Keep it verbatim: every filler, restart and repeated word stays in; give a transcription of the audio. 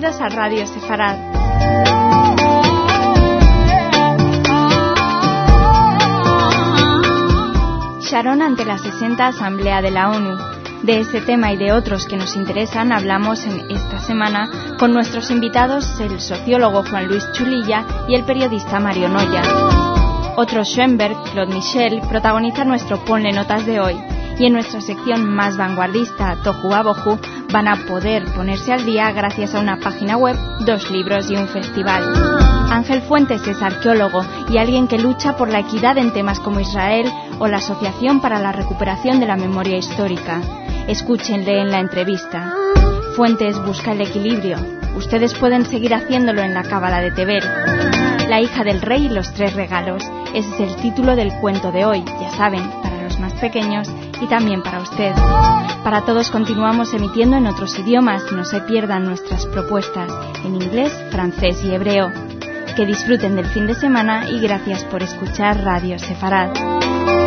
Bienvenidos a Radio Sefarad. Sharon ante la sesenta Asamblea de la ONU. De ese tema y de otros que nos interesan hablamos en esta semana con nuestros invitados, el sociólogo Juan Luis Chulilla y el periodista Mario Noya. Otro Schoenberg, Claude Michel, protagoniza nuestro Ponle Notas de hoy. Y en nuestra sección más vanguardista, Tohu Abohu, van a poder ponerse al día gracias a una página web, dos libros y un festival. Ángel Fuentes es arqueólogo y alguien que lucha por la equidad en temas como Israel o la Asociación para la Recuperación de la Memoria Histórica. Escúchenle en la entrevista. Fuentes busca el equilibrio. Ustedes pueden seguir haciéndolo en la Cábala de Tevel. La hija del rey y los tres regalos. Ese es el título del cuento de hoy, ya saben, para los más pequeños y también para usted. Para todos continuamos emitiendo en otros idiomas, no se pierdan nuestras propuestas en inglés, francés y hebreo. Que disfruten del fin de semana y gracias por escuchar Radio Sefarad.